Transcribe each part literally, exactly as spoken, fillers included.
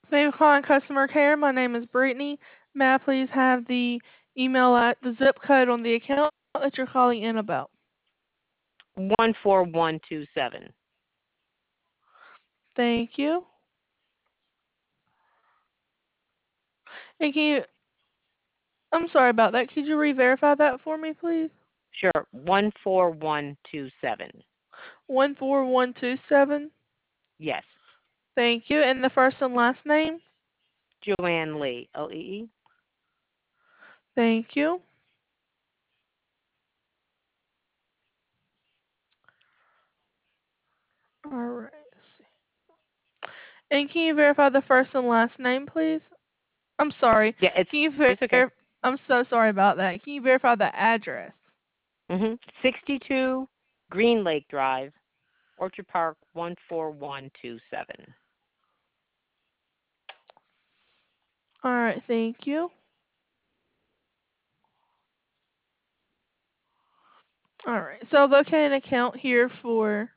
Thank you for calling customer care. My name is Brittany. May I please have the email at the zip code on the account that you're calling in about? one four one two seven. Thank you. And can you, I'm sorry about that. Could you re-verify that for me, please? Sure, one four one two seven. one four one two seven. Yes, Thank you. And the first and last name? Joanne Lee, L E E. Thank you. All right. Let's see. And can you verify the first and last name, please? I'm sorry. Yeah, it's Can you ver- it's okay. I'm so sorry about that. Can you verify the address? Mhm. sixty-two Green Lake Drive, Orchard Park, one four one two seven. All right. Thank you. All right. So locate an account here for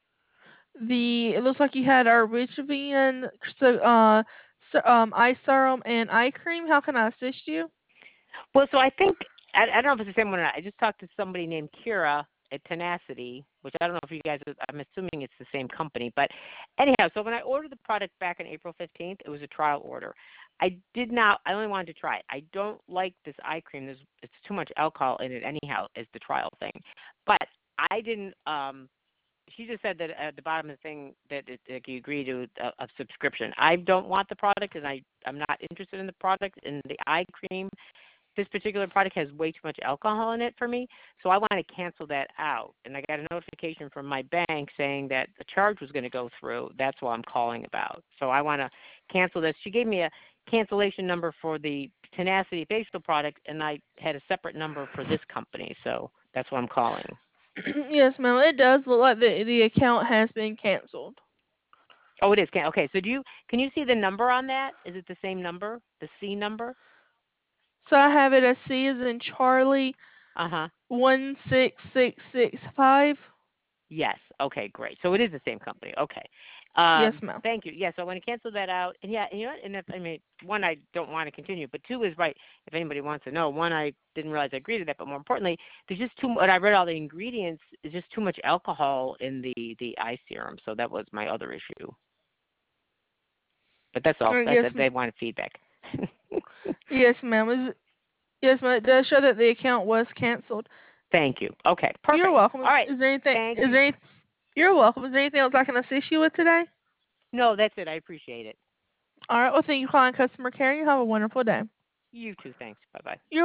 the. It looks like you had our Richivian, so uh, so, um, eye serum and eye cream. How can I assist you? Well, so I think I, I don't know if it's the same one or not. I just talked to somebody named Kira at Tenacity, which I don't know if you guys. I'm assuming it's the same company, but anyhow. So when I ordered the product back on April fifteenth, it was a trial order. I did not. I only wanted to try it. I don't like this eye cream. There's it's too much alcohol in it anyhow. Is the trial thing, but I didn't. Um, she just said that at the bottom of the thing that it, it, you agree to a, a subscription. I don't want the product, and I I'm not interested in the product. And the eye cream, this particular product has way too much alcohol in it for me, so I want to cancel that out. And I got a notification from my bank saying that the charge was going to go through. That's what I'm calling about. So I want to cancel this. She gave me a cancellation number for the Tenacity facial product, and I had a separate number for this company. So that's what I'm calling. Yes, ma'am. It does look like the the account has been canceled. Oh, it is. Okay, so do you can you see the number on that? Is it the same number, the C number? So I have it as C as in Charlie Uh huh. one six six six five. Yes. Okay, great. So it is the same company. Okay. Yes, Um, ma'am. thank you. Yeah, so I want to cancel that out. And yeah, and you know what? And if I mean, one, I don't want to continue, but two is right. If anybody wants to know, one, I didn't realize I agreed to that, but more importantly, there's just too. When I read all the ingredients, there's just too much alcohol in the the eye serum. So that was my other issue. But that's all. Uh, That's yes, it. m- They wanted feedback. yes, ma'am. Is yes, ma'am. It does show that the account was canceled. Thank you. Okay, You're perfect. welcome. All right. Is there anything? Thank Is you. there any, You're welcome. Is there anything else I can assist you with today? No, that's it. I appreciate it. All right. Well, thank you for calling customer care. You have a wonderful day. You too. Thanks. Bye bye. You're